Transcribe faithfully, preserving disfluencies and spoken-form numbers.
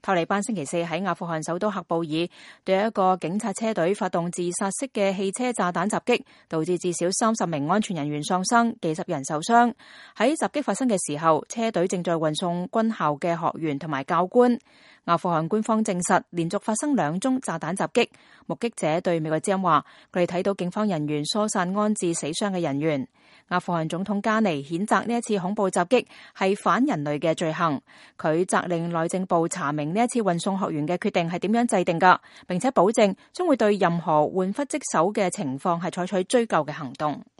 塔利班星期四喺阿富汗首都喀布爾對一個警察車隊發動自殺式嘅汽車炸彈襲擊，導致至少三十名安全人員喪生，幾十人受傷。喺襲擊發生嘅時候，車隊正在運送軍校嘅學員同埋教官。阿富汗官方證實，連續發生兩宗炸彈襲擊。目擊者對美國之音話，佢哋睇到警方人員疏散安置死傷嘅人員。阿富汗總統加尼譴責呢一次恐怖襲擊係反人類嘅罪行。佢責令內政部查明呢一次運送學員嘅決定係點樣制定㗎，並且保證將會對任何玩忽職守嘅情況係採取追究嘅行動。